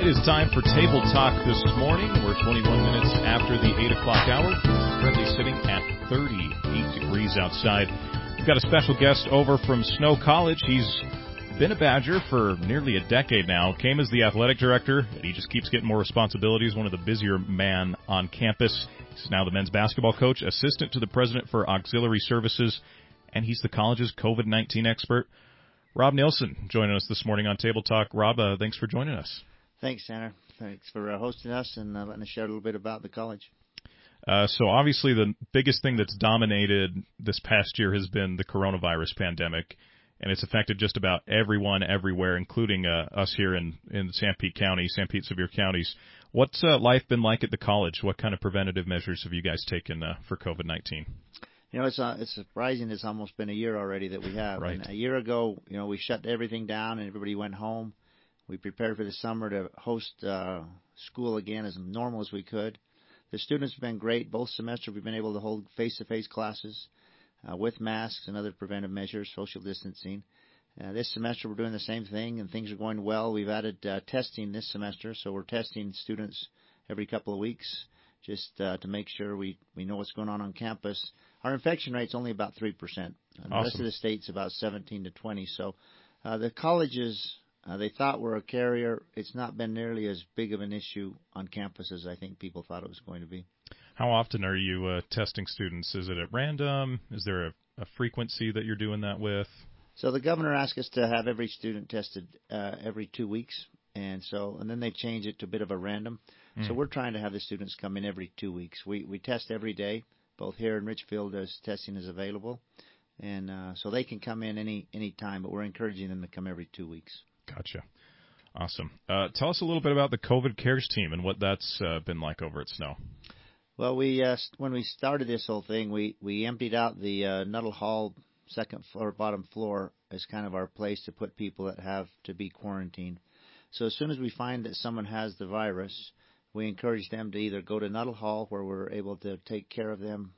It is time for Table Talk this morning. We're 21 minutes after the 8 o'clock hour. Currently sitting at 38 degrees outside. We've got a special guest over from Snow College. He's been a Badger for nearly a decade now. Came as the athletic director, and he just keeps getting more responsibilities. One of the busier men on campus. He's now the men's basketball coach, assistant to the president for auxiliary services, and he's the college's COVID-19 expert. Rob Nielsen joining us this morning on Table Talk. Rob, thanks for joining us. Thanks, Tanner. Thanks for hosting us and letting us share a little bit about the college. So obviously the biggest thing that's dominated this past year has been the coronavirus pandemic, and it's affected just about everyone everywhere, including us here in St. Pete County, St. Pete Sevier counties. What's life been like at the college? What kind of preventative measures have you guys taken for COVID-19? You know, it's surprising. It's almost been a year already that we have. Right. And a year ago, you know, we shut everything down and everybody went home. We prepared for the summer to host school again as normal as we could. The students have been great. Both semesters we've been able to hold face-to-face classes with masks and other preventive measures, social distancing. This semester we're doing the same thing, and things are going well. We've added testing this semester, so we're testing students every couple of weeks just to make sure we know what's going on campus. Our infection rate's only about 3%. Awesome. The rest of the state's about 17 to 20. So the colleges... they thought we're a carrier. It's not been nearly as big of an issue on campus as I think people thought it was going to be. How often are you testing students? Is it at random? Is there a frequency that you're doing that with? So the governor asked us to have every student tested every 2 weeks, and then they change it to a bit of a random. So we're trying to have the students come in every 2 weeks. We test every day, both here in Richfield as testing is available, and so they can come in any time, but we're encouraging them to come every 2 weeks. Gotcha. Awesome. Tell us a little bit about the COVID Cares team and what that's been like over at Snow. Well, when we started this whole thing, we emptied out the Nuttall Hall second floor, bottom floor as kind of our place to put people that have to be quarantined. So as soon as we find that someone has the virus, we encourage them to either go to Nuttall Hall where we're able to take care of them,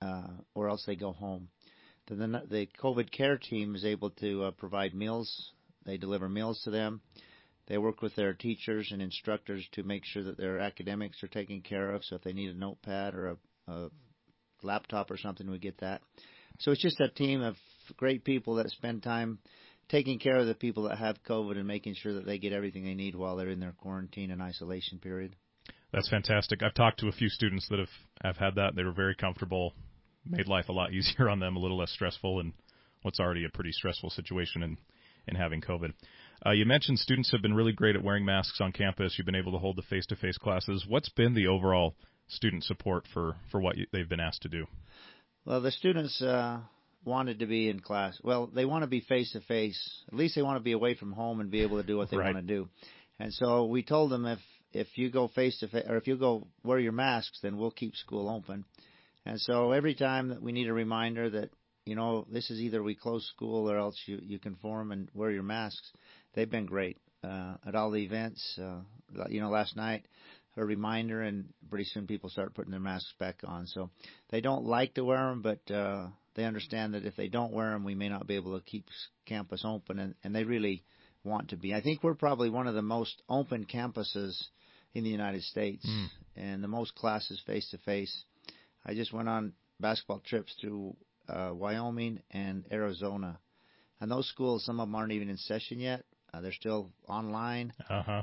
or else they go home. Then the COVID Care team is able to provide meals. They deliver meals to them. They work with their teachers and instructors to make sure that their academics are taken care of. So if they need a notepad or a laptop or something, we get that. So it's just a team of great people that spend time taking care of the people that have COVID and making sure that they get everything they need while they're in their quarantine and isolation period. That's fantastic. I've talked to a few students that have had that. They were very comfortable, made life a lot easier on them, a little less stressful in what's already a pretty stressful situation and having COVID. You mentioned students have been really great at wearing masks on campus. You've been able to hold the face-to-face classes. What's been the overall student support for what they've been asked to do? Well, the students wanted to be in class. Well, they want to be face-to-face. At least they want to be away from home and be able to do what they want to do. And so we told them if you go face-to-face or if you go wear your masks, then we'll keep school open. And so every time that we need a reminder that, you know, this is either we close school or else you conform and wear your masks. They've been great at all the events. You know, last night, a reminder, and pretty soon people start putting their masks back on. So they don't like to wear them, but they understand that if they don't wear them, we may not be able to keep campus open, and they really want to be. I think we're probably one of the most open campuses in the United States, and the most classes face-to-face. I just went on basketball trips through Wyoming and Arizona, and those schools, some of them aren't even in session yet. They're still online,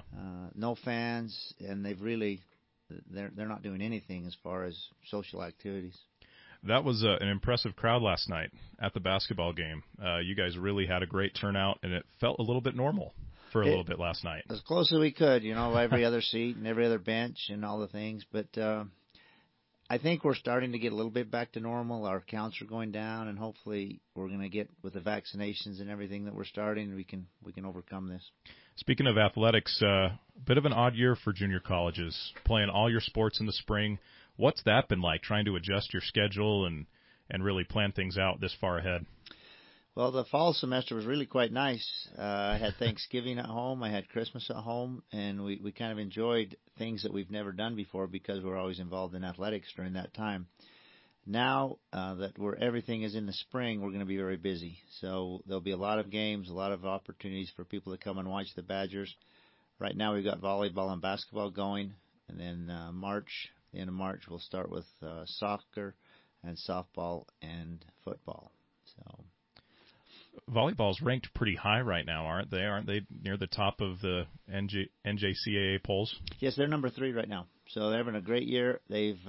no fans, and they're not doing anything as far as social activities. That was an impressive crowd last night at the basketball game. You guys really had a great turnout, and it felt a little bit normal for a little bit last night. As close as we could, you know, every other seat and every other bench and all the things, but I think we're starting to get a little bit back to normal. Our counts are going down, and hopefully we're going to get, with the vaccinations and everything that we're starting, we can overcome this. Speaking of athletics, a bit of an odd year for junior colleges, playing all your sports in the spring. What's that been like, trying to adjust your schedule and really plan things out this far ahead? Well, the fall semester was really quite nice. I had Thanksgiving at home. I had Christmas at home, and we kind of enjoyed things that we've never done before because we're always involved in athletics during that time. Now that everything is in the spring, we're going to be very busy. So there'll be a lot of games, a lot of opportunities for people to come and watch the Badgers. right now we've got volleyball and basketball going, and then the end of March, we'll start with soccer and softball and football. So volleyball's ranked pretty high right now, aren't they? Aren't they near the top of the NJCAA polls? Yes, they're number 3 right now. So they're having a great year. They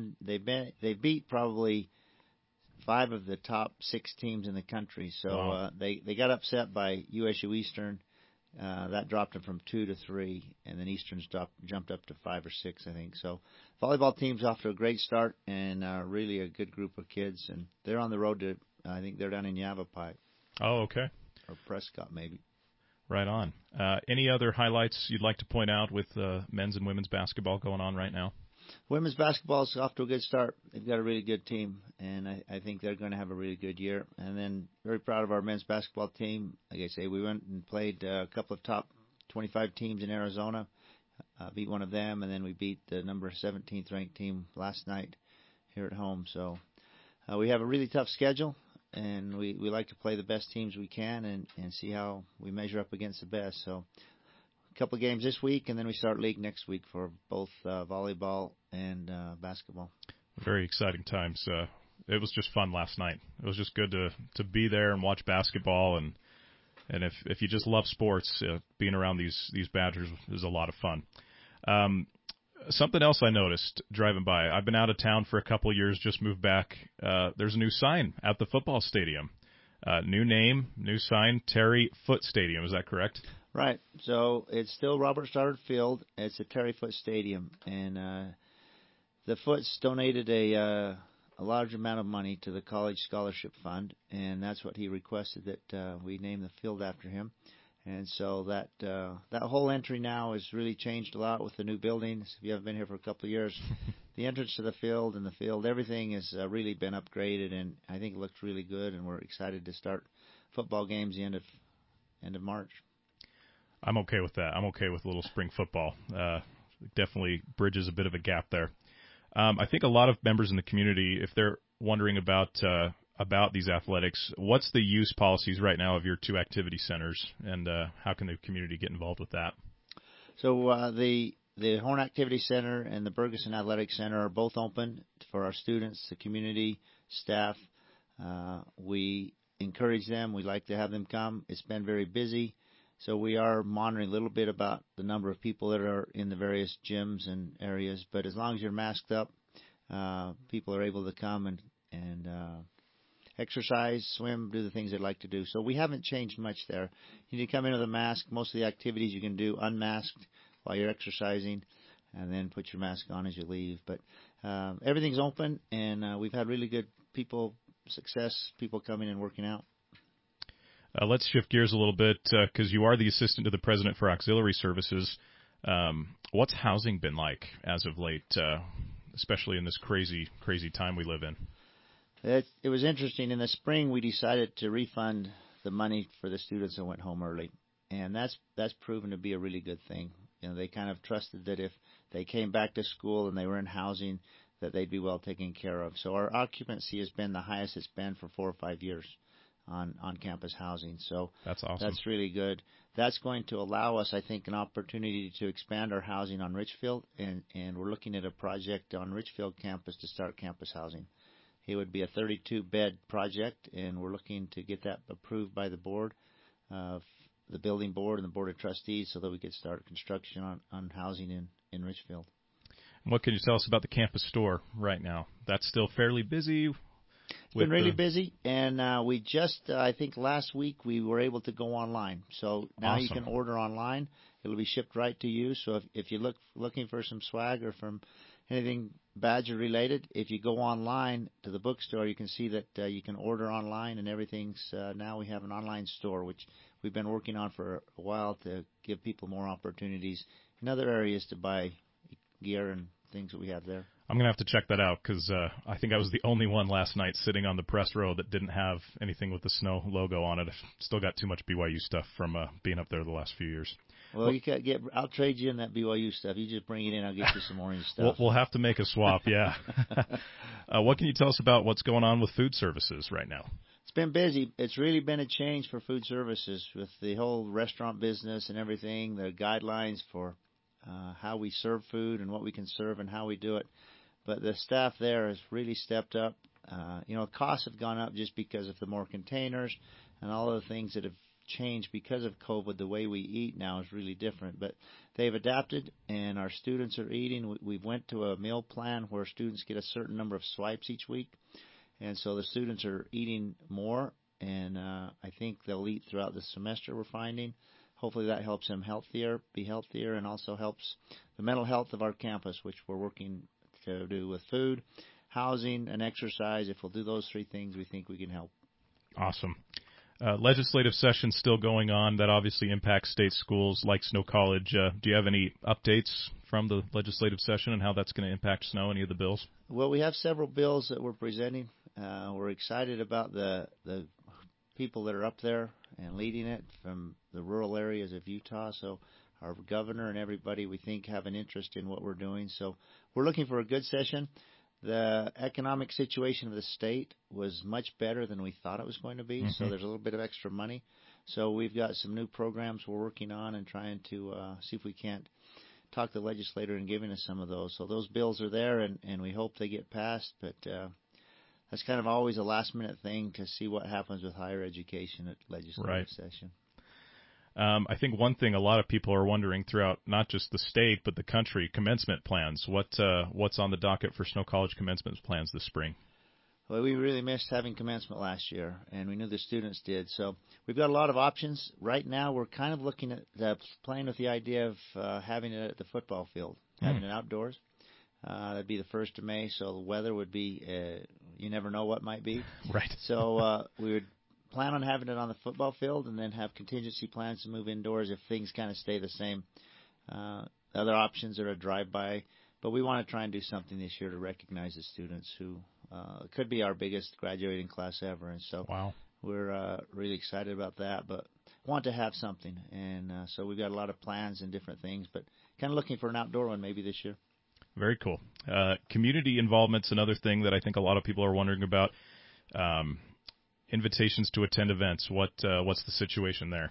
beat probably 5 of the top 6 teams in the country. So wow. They got upset by USU Eastern. That dropped them from 2 to 3, and then Eastern's jumped up to 5 or 6, I think. So volleyball team's off to a great start, and really a good group of kids. And they're on the road to, I think they're down in Yavapai. Oh, okay. Or Prescott, maybe. Right on. Any other highlights you'd like to point out with men's and women's basketball going on right now? Women's basketball is off to a good start. They've got a really good team, and I think they're going to have a really good year. And then very proud of our men's basketball team. Like I say, we went and played a couple of top 25 teams in Arizona, beat one of them, and then we beat the number 17th ranked team last night here at home. So we have a really tough schedule, and we like to play the best teams we can and see how we measure up against the best. So a couple of games this week, and then we start league next week for both volleyball and basketball. Very exciting times. It was just fun last night. It was just good to be there and watch basketball, and if you just love sports, being around these Badgers is a lot of fun. Something else I noticed driving by. I've been out of town for a couple of years, just moved back. There's a new sign at the football stadium. New name, new sign, Terry Foote Stadium. Is that correct? Right. So it's still Robert Stoddard Field. It's a Terry Foote Stadium, and the Footes donated a large amount of money to the College Scholarship Fund, and that's what he requested, that we name the field after him. And so that whole entry now has really changed a lot with the new buildings. If you haven't been here for a couple of years, the entrance to the field and the field, everything has really been upgraded, and I think it looks really good. And we're excited to start football games the end of March. I'm okay with that. I'm okay with a little spring football. Definitely bridges a bit of a gap there. I think a lot of members in the community, if they're wondering about these athletics, what's the use policies right now of your 2 activity centers, and how can the community get involved with that? So the Horn Activity Center and the Bergeson Athletic Center are both open for our students, the community, staff. We encourage them. We like to have them come. It's been very busy, so we are monitoring a little bit about the number of people that are in the various gyms and areas. But as long as you're masked up, people are able to come and exercise, swim, do the things they'd like to do. So we haven't changed much there. You need to come in with a mask. Most of the activities you can do unmasked while you're exercising, and then put your mask on as you leave. But everything's open, and we've had really good success, people coming and working out. Let's shift gears a little bit, because you are the assistant to the president for auxiliary services. What's housing been like as of late, especially in this crazy time we live in? It was interesting. In the spring, we decided to refund the money for the students that went home early, and that's proven to be a really good thing. You know, they kind of trusted that if they came back to school and they were in housing, that they'd be well taken care of. So our occupancy has been the highest it's been for 4 or 5 years on campus housing. So that's awesome. That's really good. That's going to allow us, I think, an opportunity to expand our housing on Richfield, and we're looking at a project on Richfield campus to start campus housing. It would be a 32-bed project, and we're looking to get that approved by the board, the building board and the board of trustees, so that we could start construction on housing in Richfield. What can you tell us about the campus store right now? That's still fairly busy? It's been really busy, and we just, I think last week, we were able to go online. So now awesome. You can order online. It'll be shipped right to you. So if you're looking for some swag or from anything Badger related, if you go online to the bookstore, you can see that you can order online, and everything's now we have an online store, which we've been working on for a while to give people more opportunities in other areas to buy gear and things that we have there. I'm going to have to check that out, because I think I was the only one last night sitting on the press row that didn't have anything with the Snow logo on it. I've still got too much BYU stuff from being up there the last few years. Well, you can I'll trade you in that BYU stuff. You just bring it in, I'll get you some orange stuff. We'll have to make a swap, yeah. What can you tell us about what's going on with food services right now? It's been busy. It's really been a change for food services with the whole restaurant business and everything, the guidelines for how we serve food and what we can serve and how we do it. But the staff there has really stepped up. Costs have gone up just because of the more containers and all of the things that have changed because of COVID. The way we eat now is really different. But they've adapted, and our students are eating. We went to a meal plan where students get a certain number of swipes each week. And so the students are eating more, and I think they'll eat throughout the semester, we're finding. Hopefully that helps them be healthier, and also helps the mental health of our campus, which we're working to do with food, housing, and exercise. If we'll do those three things, we think we can help. Awesome. Legislative session still going on. That obviously impacts state schools like Snow College. Do you have any updates from the legislative session and how that's going to impact Snow, any of the bills? Well, we have several bills that we're presenting. We're excited about the people that are up there and leading it from the rural areas of Utah. So our governor and everybody, we think, have an interest in what we're doing. So we're looking for a good session. The economic situation of the state was much better than we thought it was going to be, so there's a little bit of extra money. So we've got some new programs we're working on and trying to see if we can't talk to the legislator and giving us some of those. So those bills are there, and we hope they get passed, but that's kind of always a last-minute thing to see what happens with higher education at legislative session. I think one thing a lot of people are wondering throughout not just the state but the country, commencement plans. What's on the docket for Snow College commencement plans this spring? Well, we really missed having commencement last year, and we knew the students did. So we've got a lot of options. Right now we're kind of looking at playing with the idea of having it at the football field, having it outdoors. That'd be the 1st of May, so the weather would be, you never know what might be. Right. So we would plan on having it on the football field and then have contingency plans to move indoors if things kind of stay the same. Other options are a drive-by, but we want to try and do something this year to recognize the students who could be our biggest graduating class ever. And so we're really excited about that, but want to have something. And so we've got a lot of plans and different things, but kind of looking for an outdoor one maybe this year. Very cool. Community involvement's another thing that I think a lot of people are wondering about. Invitations to attend events. What's the situation there?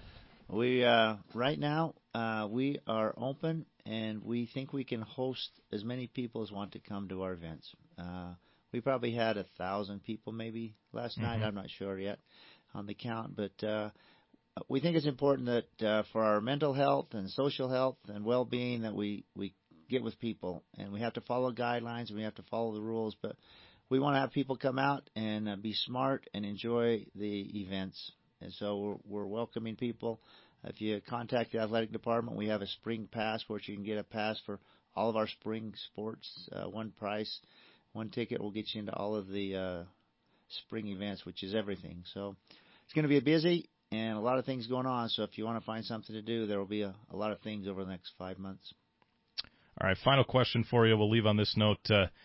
We right now we are open, and we think we can host as many people as want to come to our events. We probably had 1,000 people maybe last night. I'm not sure yet on the count, but we think it's important that for our mental health and social health and well-being that we get with people, and we have to follow guidelines and we have to follow the rules, but we want to have people come out and be smart and enjoy the events. And so we're welcoming people. If you contact the athletic department, we have a spring pass where you can get a pass for all of our spring sports. One price, one ticket will get you into all of the spring events, which is everything. So it's going to be busy and a lot of things going on. So if you want to find something to do, there will be a lot of things over the next 5 months. All right, final question for you. We'll leave on this note.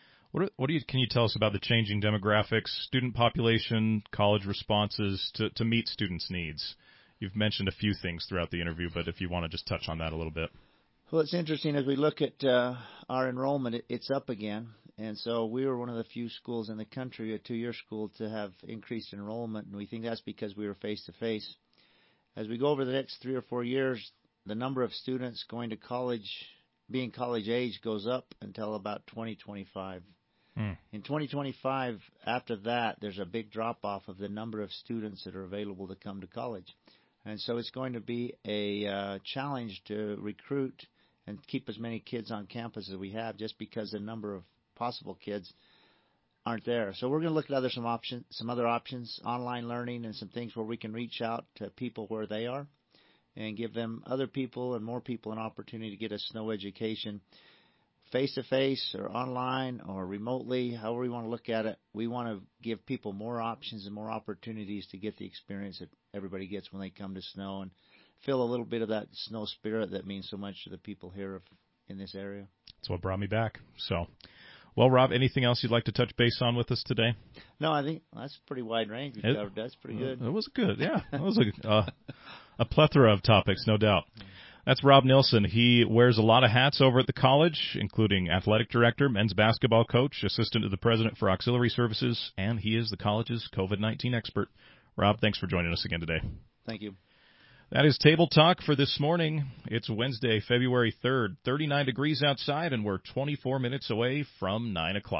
Can you tell us about the changing demographics, student population, college responses to meet students' needs? You've mentioned a few things throughout the interview, but if you want to just touch on that a little bit. Well, it's interesting as we look at our enrollment, it's up again. And so we were one of the few schools in the country, a 2-year school, to have increased enrollment, and we think that's because we were face-to-face. As we go over the next 3 or 4 years, the number of students going to college, being college age, goes up until about 2025. In 2025, after that, there's a big drop-off of the number of students that are available to come to college. And so it's going to be a challenge to recruit and keep as many kids on campus as we have, just because the number of possible kids aren't there. So we're going to look at some other options, online learning and some things where we can reach out to people where they are and give them other people and more people an opportunity to get a snow education face-to-face or online or remotely, however we want to look at it. We want to give people more options and more opportunities to get the experience that everybody gets when they come to snow and feel a little bit of that snow spirit that means so much to the people here in this area. That's what brought me back. So, well, Rob, anything else you'd like to touch base on with us today? No, I think that's a pretty wide range we covered. That's pretty good. It was good, yeah. It was a plethora of topics, no doubt. That's Rob Nilsson. He wears a lot of hats over at the college, including athletic director, men's basketball coach, assistant to the president for auxiliary services, and he is the college's COVID-19 expert. Rob, thanks for joining us again today. Thank you. That is Table Talk for this morning. It's Wednesday, February 3rd, 39 degrees outside, and we're 24 minutes away from 9 o'clock.